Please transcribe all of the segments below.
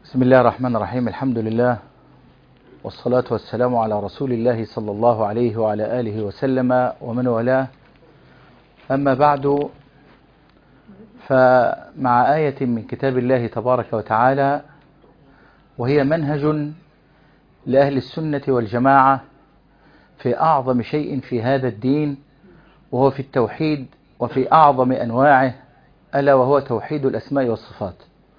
بسم الله الرحمن الرحيم. الحمد لله والصلاة والسلام على رسول الله صلى الله عليه وعلى آله وسلم ومن والاه. أما بعد، فمع آية من كتاب الله تبارك وتعالى، وهي منهج لأهل السنة والجماعة في أعظم شيء في هذا الدين، وهو في التوحيد وفي أعظم أنواعه، ألا وهو توحيد الأسماء والصفات.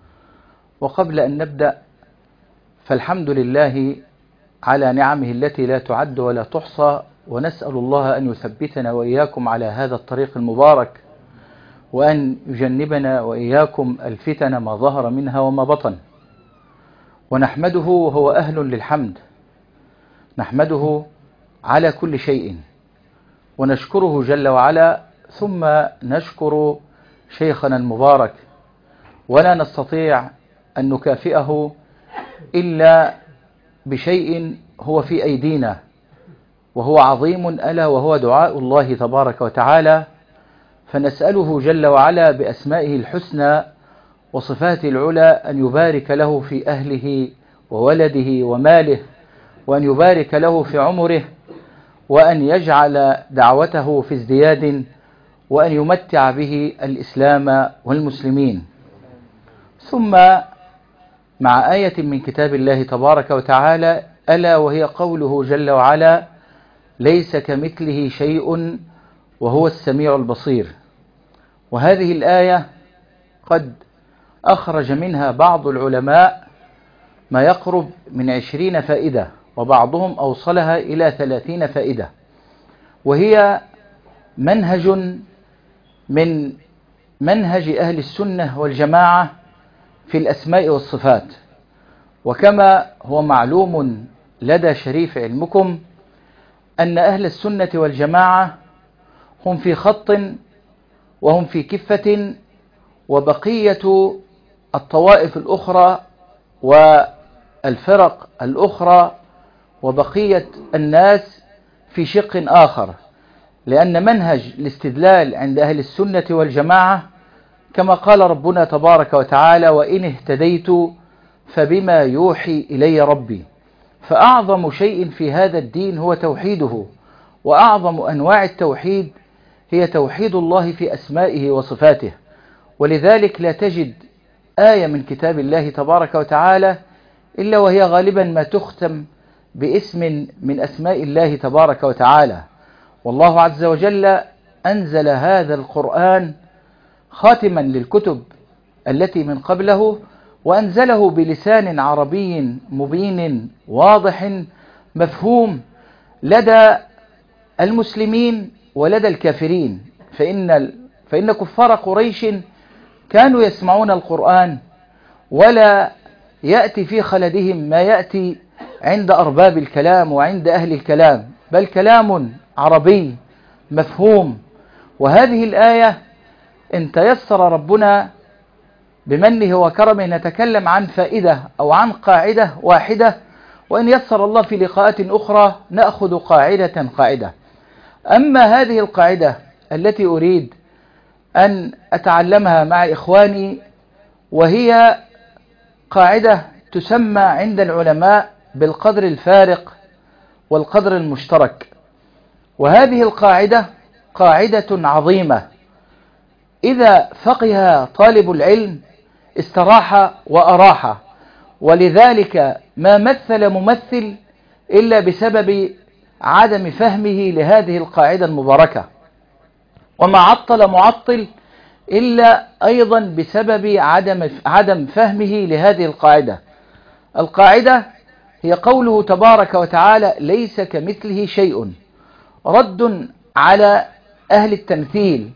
وقبل أن نبدأ، فالحمد لله على نعمه التي لا تعد ولا تحصى، ونسأل الله أن يثبتنا وإياكم على هذا الطريق المبارك، وأن يجنبنا وإياكم الفتن ما ظهر منها وما بطن. ونحمده وهو أهل للحمد، نحمده على كل شيء، ونشكره جل وعلا، ثم نشكر شيخنا المبارك، ولا نستطيع أن نكافئه إلا بشيء هو في أيدينا، وهو عظيم، ألا وهو دعاء الله تبارك وتعالى. فنسأله جل وعلا بأسمائه الحسنى وصفاته العلى أن يبارك له في أهله وولده وماله، وأن يبارك له في عمره، وأن يجعل دعوته في ازدياد، وأن يمتع به الإسلام والمسلمين. ثم مع آية من كتاب الله تبارك وتعالى، ألا وهي قوله جل وعلا: ليس كمثله شيء وهو السميع البصير. وهذه الآية قد أخرج منها بعض العلماء ما يقرب من 20 فائدة، وبعضهم أوصلها إلى 30 فائدة، وهي منهج من منهج أهل السنة والجماعة في الأسماء والصفات. وكما هو معلوم لدى شريف علمكم أن أهل السنة والجماعة هم في خط وهم في كفة، وبقية الطوائف الأخرى والفرق الأخرى وبقية الناس في شق آخر، لأن منهج الاستدلال عند أهل السنة والجماعة كما قال ربنا تبارك وتعالى: وإن اهتديت فبما يوحي إلي ربي. فأعظم شيء في هذا الدين هو توحيده، وأعظم أنواع التوحيد هي توحيد الله في أسمائه وصفاته. ولذلك لا تجد آية من كتاب الله تبارك وتعالى إلا وهي غالبا ما تختم باسم من أسماء الله تبارك وتعالى. والله عز وجل أنزل هذا القرآن خاتما للكتب التي من قبله، وأنزله بلسان عربي مبين واضح مفهوم لدى المسلمين ولدى الكافرين. فإن كفار قريش كانوا يسمعون القرآن، ولا يأتي في خلدهم ما يأتي عند أرباب الكلام وعند أهل الكلام، بل كلام عربي مفهوم. وهذه الآية إن تيسر ربنا بمنه وكرمه نتكلم عن فائدة أو عن قاعدة واحدة، وإن يسر الله في لقاءات أخرى نأخذ قاعدة. أما هذه القاعدة التي أريد أن أتعلمها مع إخواني، وهي قاعدة تسمى عند العلماء بالقدر الفارق والقدر المشترك. وهذه القاعدة قاعدة عظيمة، إذا فقه طالب العلم استراح وأراح. ولذلك ما مثل ممثل إلا بسبب عدم فهمه لهذه القاعدة المباركة، وما عطل معطل إلا أيضا بسبب عدم فهمه لهذه القاعدة. القاعدة هي قوله تبارك وتعالى: ليس كمثله شيء، رد على أهل التمثيل.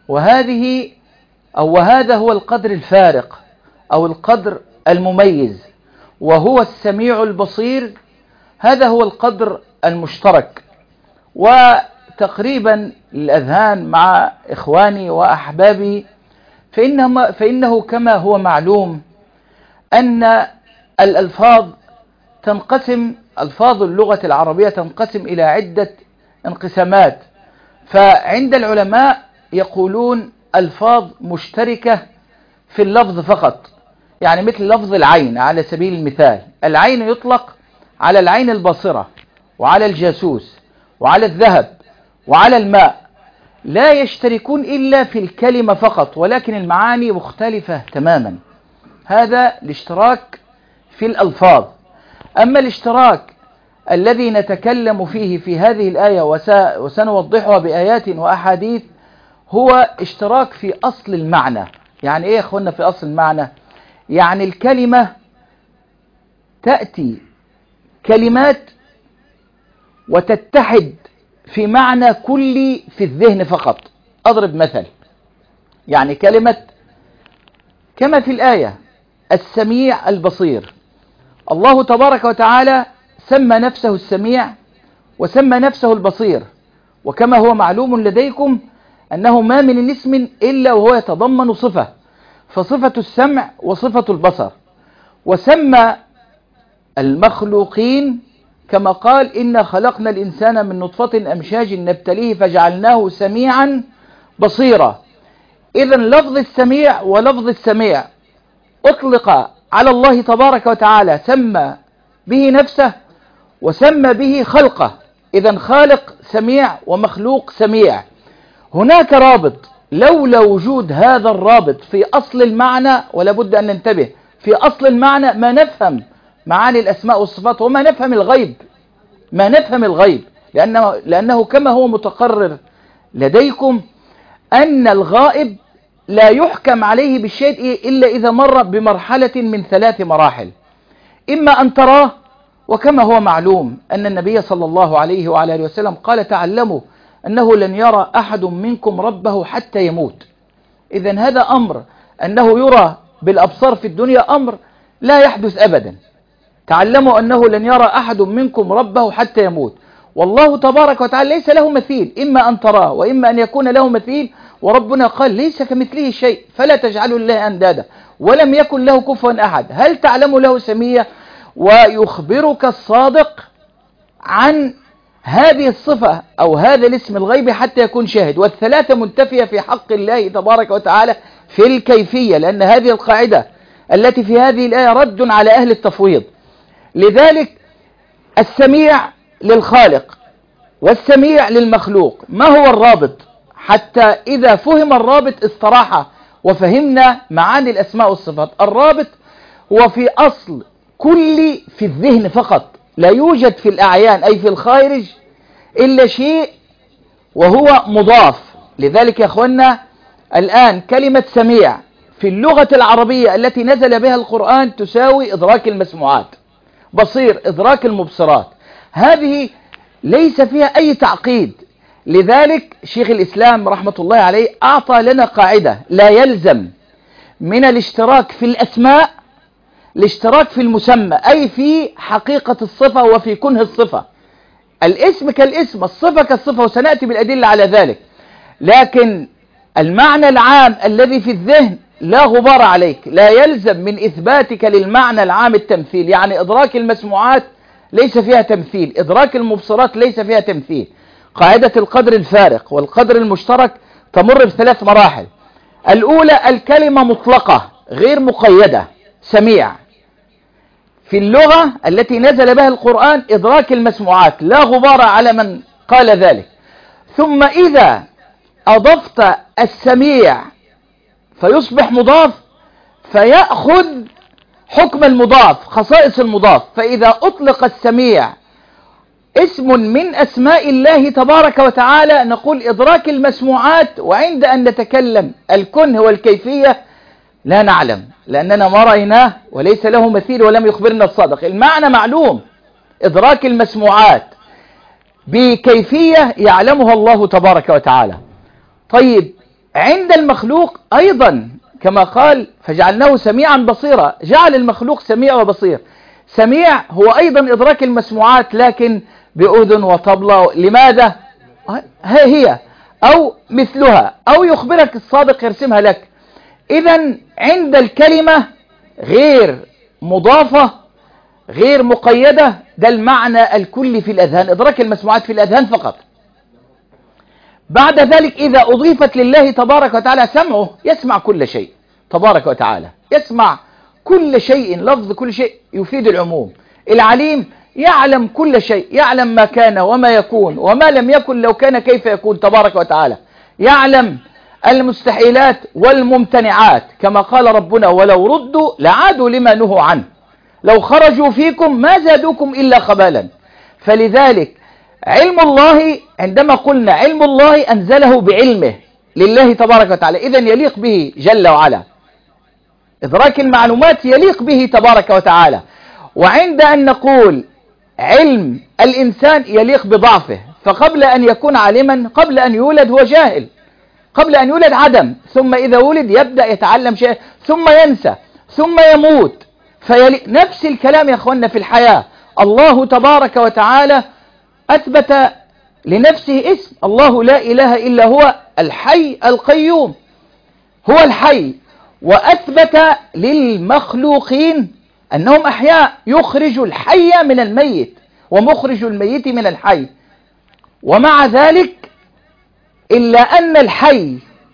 وهذا هو القدر الفارق أو القدر المميز، وهو السميع البصير، هذا هو القدر المشترك. وتقريبا للأذهان مع إخواني وأحبابي، فإنه كما هو معلوم أن الألفاظ تنقسم، ألفاظ اللغة العربية تنقسم إلى عدة انقسامات. فعند العلماء يقولون ألفاظ مشتركة في اللفظ فقط، يعني مثل لفظ العين على سبيل المثال. العين يطلق على العين البصرة وعلى الجاسوس وعلى الذهب وعلى الماء، لا يشتركون إلا في الكلمة فقط، ولكن المعاني مختلفة تماما. هذا الاشتراك في الألفاظ. أما الاشتراك الذي نتكلم فيه في هذه الآية وسنوضحها بآيات وأحاديث هو اشتراك في أصل المعنى. يعني إيه يا أخوانا في أصل المعنى؟ يعني الكلمة تأتي كلمات وتتحد في معنى كلي في الذهن فقط. أضرب مثل، يعني كلمة كما في الآية السميع البصير، الله تبارك وتعالى سمى نفسه السميع وسمى نفسه البصير، وكما هو معلوم لديكم أنه ما من اسم إلا وهو يتضمن صفة، فصفة السمع وصفة البصر. وسمى المخلوقين كما قال إنا خلقنا الإنسان من نطفة أمشاج نبتليه فجعلناه سميعا بصيرا. إذن لفظ السميع ولفظ السميع أطلق على الله تبارك وتعالى، سمى به نفسه وسمى به خلقه. إذن خالق سميع ومخلوق سميع. هناك رابط، لولا وجود هذا الرابط في أصل المعنى، ولا بد أن ننتبه في أصل المعنى، ما نفهم معاني الأسماء والصفات وما نفهم الغيب، ما نفهم الغيب. لأنه كما هو متقرر لديكم أن الغائب لا يحكم عليه بالشيء إلا إذا مر بمرحلة من 3 مراحل. إما أن تراه، وكما هو معلوم أن النبي صلى الله عليه وعلى آله وسلم قال تعلموا أنه لن يرى أحد منكم ربه حتى يموت. إذن هذا أمر أنه يرى بالأبصار في الدنيا أمر لا يحدث أبدا. تعلموا أنه لن يرى أحد منكم ربه حتى يموت، والله تبارك وتعالى ليس له مثيل، إما أن تراه وإما أن يكون له مثيل، وربنا قال ليس كمثله شيء فلا تجعلوا لله أندادا ولم يكن له كفوا أحد. هل تعلم له سمية؟ ويخبرك الصادق عن هذه الصفة أو هذا الاسم الغيبي حتى يكون شاهد. والثلاثة منتفية في حق الله تبارك وتعالى في الكيفية، لأن هذه القاعدة التي في هذه الآية رد على أهل التفويض. لذلك السميع للخالق والسميع للمخلوق. ما هو الرابط؟ حتى إذا فهم الرابط استراحة وفهمنا معاني الأسماء والصفات. الرابط هو في أصل كل في الذهن فقط، لا يوجد في الأعيان أي في الخارج إلا شيء وهو مضاف. لذلك يا أخوانا الآن كلمة سميع في اللغة العربية التي نزل بها القرآن تساوي إدراك المسموعات، بصير إدراك المبصرات. هذه ليس فيها أي تعقيد. لذلك شيخ الإسلام رحمة الله عليه أعطى لنا قاعدة: لا يلزم من الاشتراك في الأسماء الاشتراك في المسمى، أي في حقيقة الصفة وفي كنه الصفة. الاسم كالاسم، الصفة كالصفة، وسنأتي بالأدلة على ذلك. لكن المعنى العام الذي في الذهن لا غبار عليك، لا يلزم من إثباتك للمعنى العام التمثيل. يعني إدراك المسموعات ليس فيها تمثيل، إدراك المبصرات ليس فيها تمثيل. قاعدة القدر الفارق والقدر المشترك تمر ب3 مراحل. الأولى الكلمة مطلقة غير مقيدة، سميع. في اللغة التي نزل بها القرآن إدراك المسموعات لا غبار على من قال ذلك. ثم إذا أضفت السميع فيصبح مضاف، فيأخذ حكم المضاف، خصائص المضاف. فإذا أطلق السميع اسم من أسماء الله تبارك وتعالى نقول إدراك المسموعات، وعند أن نتكلم الكنه والكيفية لا نعلم، لأننا ما رأيناه وليس له مثيل ولم يخبرنا الصادق. المعنى معلوم، إدراك المسموعات بكيفية يعلمها الله تبارك وتعالى. طيب عند المخلوق أيضا كما قال فجعلناه سميعا بصيرا، جعل المخلوق سميع وبصير. سميع هو أيضا إدراك المسموعات لكن بأذن وطبلة. لماذا؟ هي أو مثلها، أو يخبرك الصادق يرسمها لك. إذن عند الكلمة غير مضافة غير مقيدة، ده المعنى الكلي في الأذهان، إدراك المسموعات في الأذهان فقط. بعد ذلك إذا أضيفت لله تبارك وتعالى سمعه، يسمع كل شيء تبارك وتعالى، يسمع كل شيء، لفظ كل شيء يفيد العموم. العليم يعلم كل شيء، يعلم ما كان وما يكون وما لم يكن لو كان كيف يكون تبارك وتعالى، يعلم المستحيلات والممتنعات، كما قال ربنا ولو ردوا لعادوا لما نهوا عنه لو خرجوا فيكم ما زادوكم إلا خبالا. فلذلك علم الله، عندما قلنا علم الله أنزله بعلمه لله تبارك وتعالى، إذن يليق به جل وعلا. إدراك المعلومات يليق به تبارك وتعالى. وعند أن نقول علم الإنسان يليق بضعفه، فقبل أن يكون عالما قبل أن يولد هو جاهل، قبل أن يولد عدم، ثم إذا ولد يبدأ يتعلم شيء ثم ينسى ثم يموت. نفس الكلام يا أخوانا في الحياة. الله تبارك وتعالى أثبت لنفسه اسم، الله لا إله إلا هو الحي القيوم، هو الحي. وأثبت للمخلوقين أنهم أحياء، يخرج الحي من الميت ومخرج الميت من الحي. ومع ذلك إلا أن الحي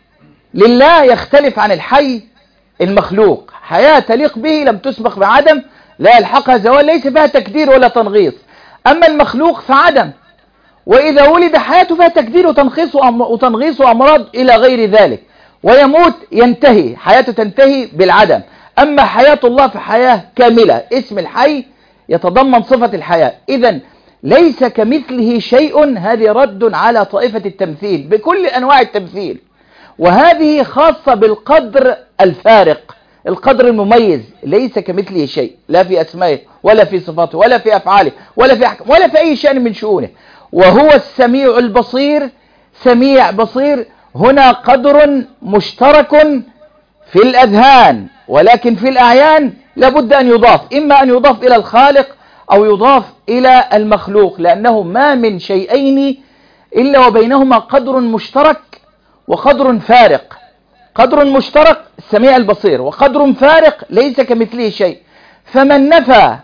لله يختلف عن الحي المخلوق. حياة تليق به لم تسبق بعدم، لا يلحقها زوال، ليس فيها تكدير ولا تنغيص. أما المخلوق فعدم، وإذا ولد حياته فيها تكدير وتنغيص وأمراض إلى غير ذلك، ويموت ينتهي، حياته تنتهي بالعدم. أما حياة الله فحياة كاملة، اسم الحي يتضمن صفة الحياة. إذن ليس كمثله شيء، هذه رد على طائفة التمثيل بكل أنواع التمثيل، وهذه خاصة بالقدر الفارق، القدر المميز. ليس كمثله شيء، لا في أسمائه ولا في صفاته ولا في أفعاله ولا في أحكام ولا في أي شأن من شؤونه. وهو السميع البصير، سميع بصير. هنا قدر مشترك في الأذهان، ولكن في الأعيان لابد أن يضاف، إما أن يضاف إلى الخالق أو يضاف إلى المخلوق، لأنه ما من شيئين إلا وبينهما قدر مشترك وقدر فارق. قدر مشترك السميع البصير، وقدر فارق ليس كمثله شيء. فمن نفى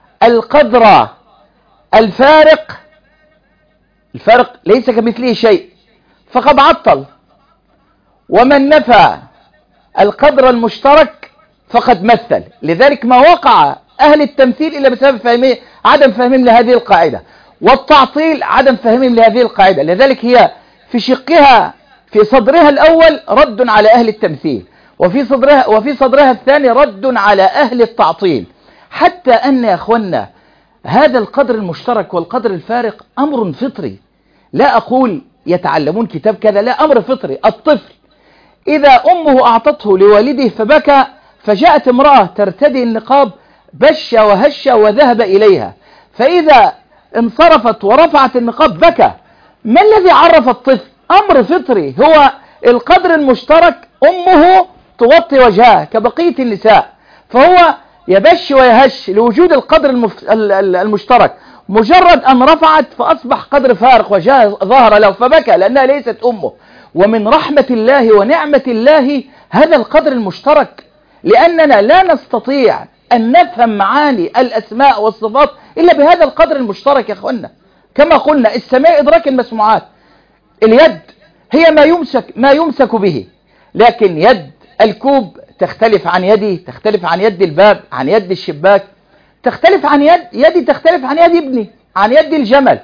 القدر الفارق ليس كمثله شيء فقد عطل، ومن نفى القدر المشترك فقد مثل. لذلك ما وقع أهل التمثيل إلا بسبب عدم فهمهم لهذه القاعدة، والتعطيل عدم فهمهم لهذه القاعدة. لذلك هي في شقها في صدرها الأول رد على أهل التمثيل، وفي صدرها الثاني رد على أهل التعطيل. حتى أن يا أخوانا هذا القدر المشترك والقدر الفارق أمر فطري، لا أقول يتعلمون كتاب كذا، لا، أمر فطري. الطفل إذا أمه أعطته لوالده فبكى، فجاءت امرأة ترتدي النقاب بش وهش وذهب إليها، فإذا انصرفت ورفعت النقاب بكى. ما الذي عرف الطفل؟ أمر فطري، هو القدر المشترك. أمه تغطي وجهها كبقية النساء، فهو يبش ويهش لوجود القدر المشترك. مجرد أن رفعت فأصبح قدر فارق وجاء ظهر له فبكى لأنها ليست أمه. ومن رحمة الله ونعمة الله هذا القدر المشترك، لأننا لا نستطيع أن نفهم معاني الأسماء والصفات إلا بهذا القدر المشترك يا أخوانا. كما قلنا السماع إدراك المسموعات، اليد هي ما يمسك به، لكن يد الكوب تختلف عن يدي، تختلف عن يد الباب، عن يد الشباك، تختلف عن يدي، تختلف عن يد ابني، عن يد الجمل،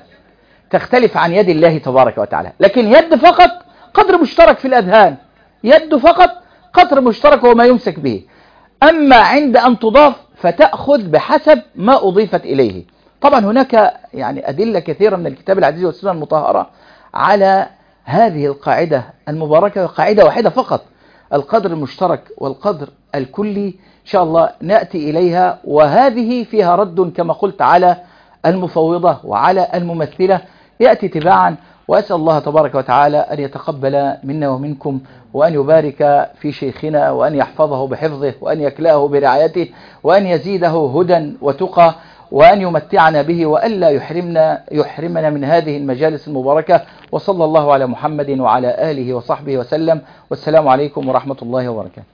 تختلف عن يد الله تبارك وتعالى. لكن يد فقط قدر مشترك في الأذهان، يد فقط قدر مشترك هو ما يمسك به. أما عند أن تضاف فتأخذ بحسب ما أضيفت إليه. طبعا هناك يعني أدلة كثيرة من الكتاب العزيز والسنة المطهرة على هذه القاعدة المباركة، قاعدة واحدة فقط، القدر المشترك والقدر الكلي. إن شاء الله نأتي إليها، وهذه فيها رد كما قلت على المفوضة وعلى الممثلة، يأتي تباعا. وأسأل الله تبارك وتعالى أن يتقبل منا ومنكم، وأن يبارك في شيخنا، وأن يحفظه بحفظه، وأن يكلأه برعايته، وأن يزيده هدى وتقى، وأن يمتعنا به، وألا يحرمنا من هذه المجالس المباركة. وصلى الله على محمد وعلى آله وصحبه وسلم، والسلام عليكم ورحمة الله وبركاته.